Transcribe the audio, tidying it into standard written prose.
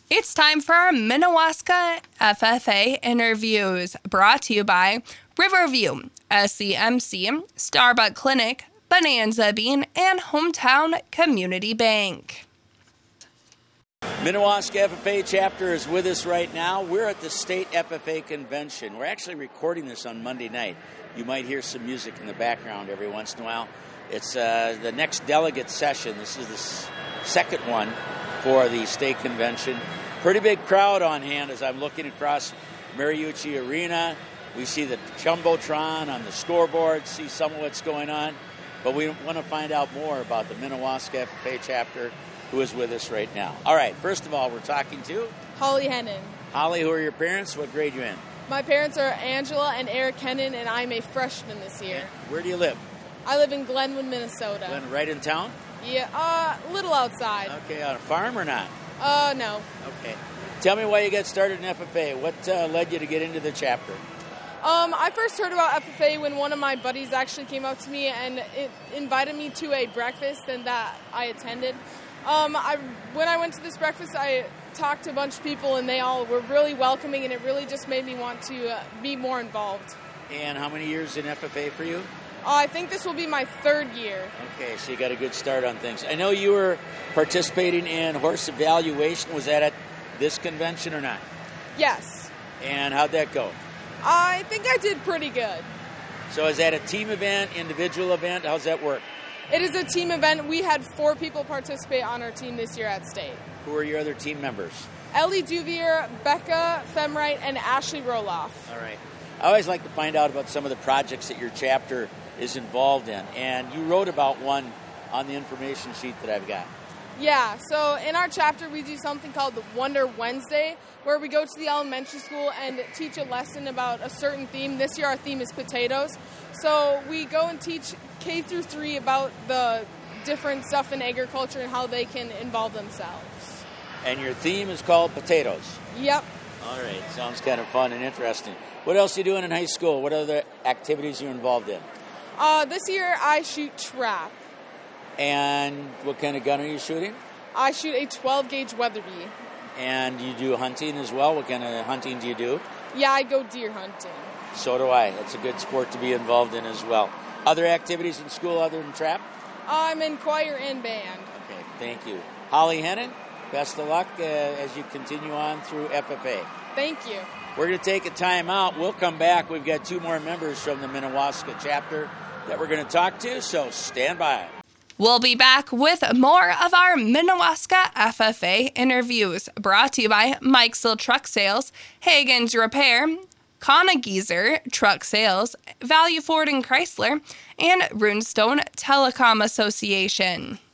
It's time for our Minnewaska FFA interviews, brought to you by Riverview, SCMC, Starbuck Clinic, Bonanza Bean, and Hometown Community Bank. Minnewaska FFA chapter is with us right now. We're at the state FFA convention. We're actually recording this on Monday night. You might hear some music in the background every once in a while. It's the next delegate session. This is the second one for the state convention. Pretty big crowd on hand as I'm looking across Mariucci Arena. We see the Jumbotron on the scoreboard, see some of what's going on. But we want to find out more about the Minnewaska FFA chapter, who is with us right now. All right, first of all, we're talking to Holly Hennon. Holly, who are your parents? What grade are you in? My parents are Angela and Eric Hennon, and I'm a freshman this year. And where do you live? I live in Glenwood, Minnesota. Glenwood, right in town? Yeah, a little outside. Okay, on a farm or not? No. Okay. Tell me why you got started in FFA. What led you to get into the chapter? I first heard about FFA when one of my buddies actually came up to me and it invited me to a breakfast, and that I attended. When I went to this breakfast, I talked to a bunch of people, and they all were really welcoming, and it really just made me want to be more involved. And how many years in FFA for you? I think this will be my third year. Okay, so you got a good start on things. I know you were participating in horse evaluation. Was that at this convention or not? Yes. And how'd that go? I think I did pretty good. So is that a team event, individual event? How's that work? It is a team event. We had 4 people participate on our team this year at state. Who are your other team members? Ellie Duvier, Becca Femright, and Ashley Roloff. All right. I always like to find out about some of the projects that your chapter is involved in. And you wrote about one on the information sheet that I've got. Yeah, so in our chapter we do something called the Wonder Wednesday, where we go to the elementary school and teach a lesson about a certain theme. This year our theme is potatoes. So we go and teach K through 3 about the different stuff in agriculture and how they can involve themselves. And your theme is called potatoes? Yep. All right, sounds kind of fun and interesting. What else are you doing in high school? What other activities are you involved in? This year I shoot trap. And what kind of gun are you shooting? I shoot a 12-gauge Weatherby. And you do hunting as well? What kind of hunting do you do? Yeah, I go deer hunting. So do I. That's a good sport to be involved in as well. Other activities in school other than trap? I'm in choir and band. Okay, thank you. Holly Hennon, best of luck as you continue on through FFA. Thank you. We're going to take a time out. We'll come back. We've got 2 more members from the Minnewaska chapter that we're going to talk to, so stand by. We'll be back with more of our Minnewaska FFA interviews, brought to you by Mikesville Truck Sales, Hagen's Repair, Conagizer Truck Sales, Value Ford and Chrysler, and Runestone Telecom Association.